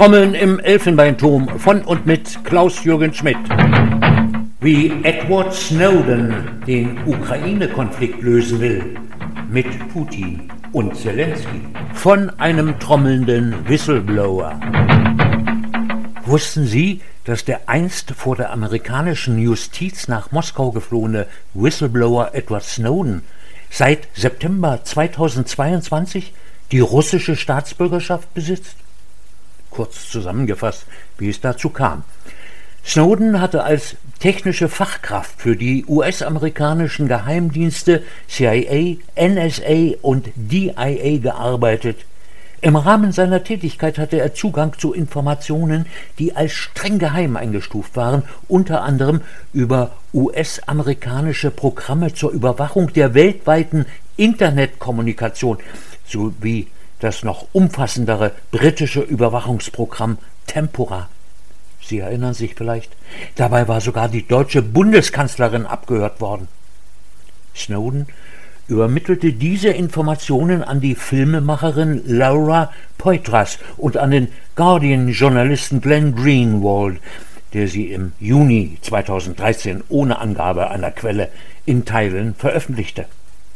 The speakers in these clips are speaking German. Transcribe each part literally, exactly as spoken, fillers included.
Trommeln im Elfenbeinturm von und mit Klaus-Jürgen Schmidt. Wie Edward Snowden den Ukraine-Konflikt lösen will, mit Putin und Zelensky. Von einem trommelnden Whistleblower. Wussten Sie, dass der einst vor der amerikanischen Justiz nach Moskau geflohene Whistleblower Edward Snowden seit September zweitausendzweiundzwanzig die russische Staatsbürgerschaft besitzt? Kurz zusammengefasst, wie es dazu kam. Snowden hatte als technische Fachkraft für die U S-amerikanischen Geheimdienste C I A, N S A und D I A gearbeitet. Im Rahmen seiner Tätigkeit hatte er Zugang zu Informationen, die als streng geheim eingestuft waren, unter anderem über U S-amerikanische Programme zur Überwachung der weltweiten Internetkommunikation sowie das noch umfassendere britische Überwachungsprogramm Tempora. Sie erinnern sich vielleicht, dabei war sogar die deutsche Bundeskanzlerin abgehört worden. Snowden übermittelte diese Informationen an die Filmemacherin Laura Poitras und an den Guardian-Journalisten Glenn Greenwald, der sie im Juni zweitausenddreizehn ohne Angabe einer Quelle in Teilen veröffentlichte.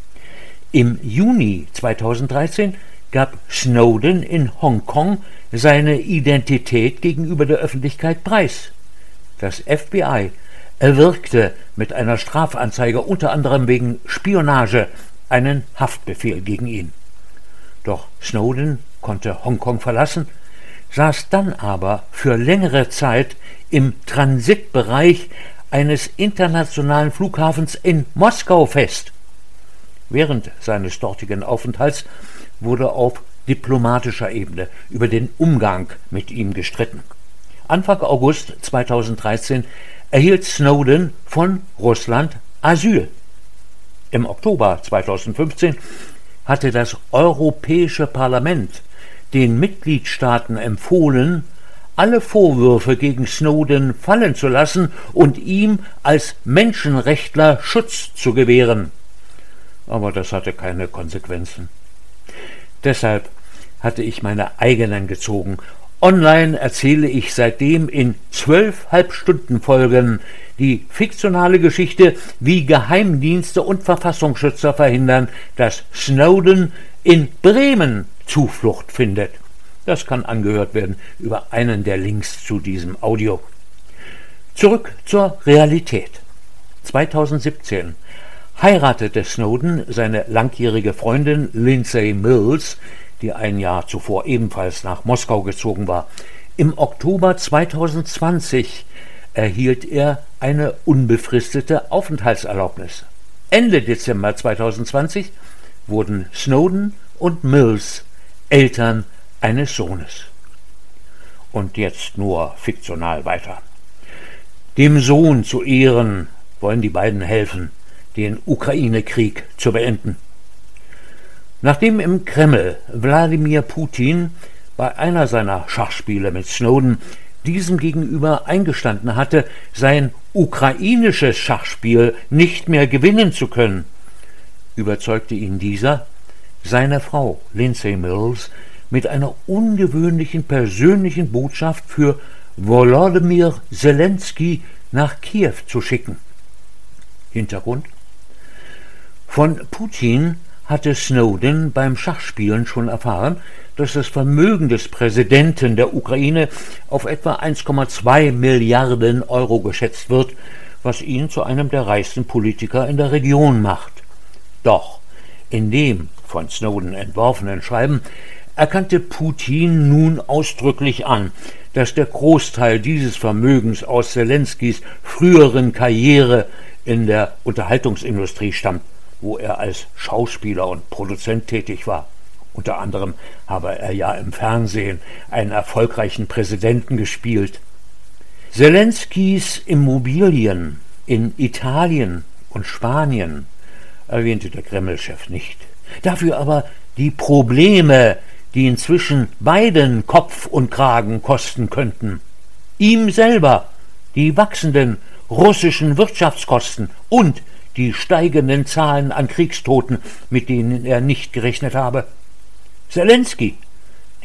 Im Juni zweitausenddreizehn gab Snowden in Hongkong seine Identität gegenüber der Öffentlichkeit preis. Das F B I erwirkte mit einer Strafanzeige unter anderem wegen Spionage einen Haftbefehl gegen ihn. Doch Snowden konnte Hongkong verlassen, saß dann aber für längere Zeit im Transitbereich eines internationalen Flughafens in Moskau fest. Während seines dortigen Aufenthalts wurde auf diplomatischer Ebene über den Umgang mit ihm gestritten. Anfang August zweitausenddreizehn erhielt Snowden von Russland Asyl. Im Oktober zweitausendfünfzehn hatte das Europäische Parlament den Mitgliedstaaten empfohlen, alle Vorwürfe gegen Snowden fallen zu lassen und ihm als Menschenrechtler Schutz zu gewähren. Aber das hatte keine Konsequenzen. Deshalb hatte ich meine eigenen gezogen. Online erzähle ich seitdem in zwölf Halbstundenfolgen die fiktionale Geschichte, wie Geheimdienste und Verfassungsschützer verhindern, dass Snowden in Bremen Zuflucht findet. Das kann angehört werden über einen der Links zu diesem Audio. Zurück zur Realität. zweitausendsiebzehn heiratete Snowden seine langjährige Freundin Lindsay Mills, die ein Jahr zuvor ebenfalls nach Moskau gezogen war. Im Oktober zweitausendzwanzig erhielt er eine unbefristete Aufenthaltserlaubnis. Ende Dezember zweitausendzwanzig wurden Snowden und Mills Eltern eines Sohnes. Und jetzt nur fiktional weiter. Dem Sohn zu Ehren wollen die beiden helfen, den Ukraine-Krieg zu beenden. Nachdem im Kreml Wladimir Putin bei einer seiner Schachspiele mit Snowden diesem gegenüber eingestanden hatte, sein ukrainisches Schachspiel nicht mehr gewinnen zu können, überzeugte ihn dieser, seine Frau Lindsay Mills mit einer ungewöhnlichen persönlichen Botschaft für Volodymyr Zelensky nach Kiew zu schicken. Hintergrund: Von Putin hatte Snowden beim Schachspielen schon erfahren, dass das Vermögen des Präsidenten der Ukraine auf etwa eins Komma zwei Milliarden Euro geschätzt wird, was ihn zu einem der reichsten Politiker in der Region macht. Doch in dem von Snowden entworfenen Schreiben erkannte Putin nun ausdrücklich an, dass der Großteil dieses Vermögens aus Zelenskys früheren Karriere in der Unterhaltungsindustrie stammt, wo er als Schauspieler und Produzent tätig war. Unter anderem habe er ja im Fernsehen einen erfolgreichen Präsidenten gespielt. Zelenskys Immobilien in Italien und Spanien erwähnte der Kreml-Chef nicht. Dafür aber die Probleme, die inzwischen beiden Kopf und Kragen kosten könnten. Ihm selber die wachsenden russischen Wirtschaftskosten und die steigenden Zahlen an Kriegstoten, mit denen er nicht gerechnet habe. Zelensky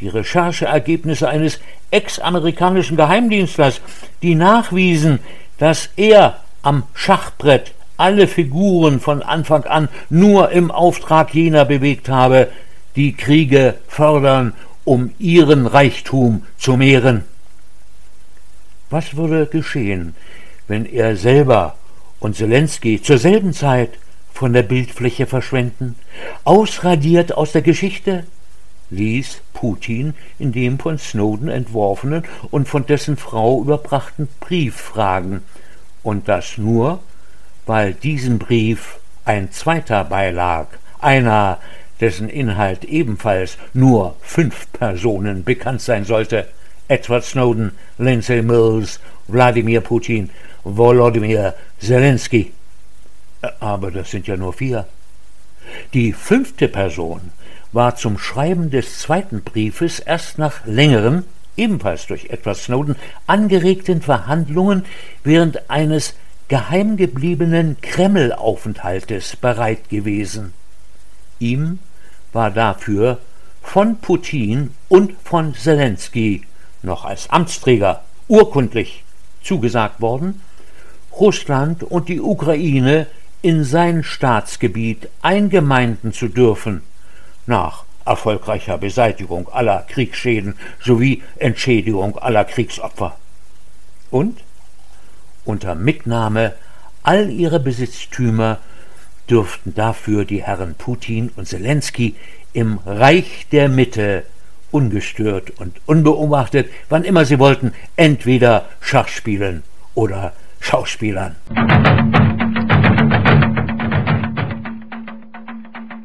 die Rechercheergebnisse eines ex-amerikanischen Geheimdienstlers, die nachwiesen, dass er am Schachbrett alle Figuren von Anfang an nur im Auftrag jener bewegt habe, die Kriege fördern, um ihren Reichtum zu mehren. Was würde geschehen, wenn er selber und Zelensky zur selben Zeit von der Bildfläche verschwenden, ausradiert aus der Geschichte? Ließ Putin in dem von Snowden entworfenen und von dessen Frau überbrachten Brief fragen, und das nur, weil diesem Brief ein zweiter beilag, einer, dessen Inhalt ebenfalls nur fünf Personen bekannt sein sollte: Edward Snowden, Lindsay Mills, Wladimir Putin, Volodymyr Zelensky. Aber das sind ja nur vier. Die fünfte Person war zum Schreiben des zweiten Briefes erst nach längeren, ebenfalls durch Edward Snowden, angeregten Verhandlungen während eines geheim gebliebenen Kreml-Aufenthaltes bereit gewesen. Ihm war dafür von Putin und von Zelensky noch als Amtsträger urkundlich zugesagt worden, Russland und die Ukraine in sein Staatsgebiet eingemeinden zu dürfen, nach erfolgreicher Beseitigung aller Kriegsschäden sowie Entschädigung aller Kriegsopfer. Und unter Mitnahme all ihrer Besitztümer dürften dafür die Herren Putin und Zelensky im Reich der Mitte ungestört und unbeobachtet, wann immer sie wollten, entweder Schach spielen oder Schauspielern.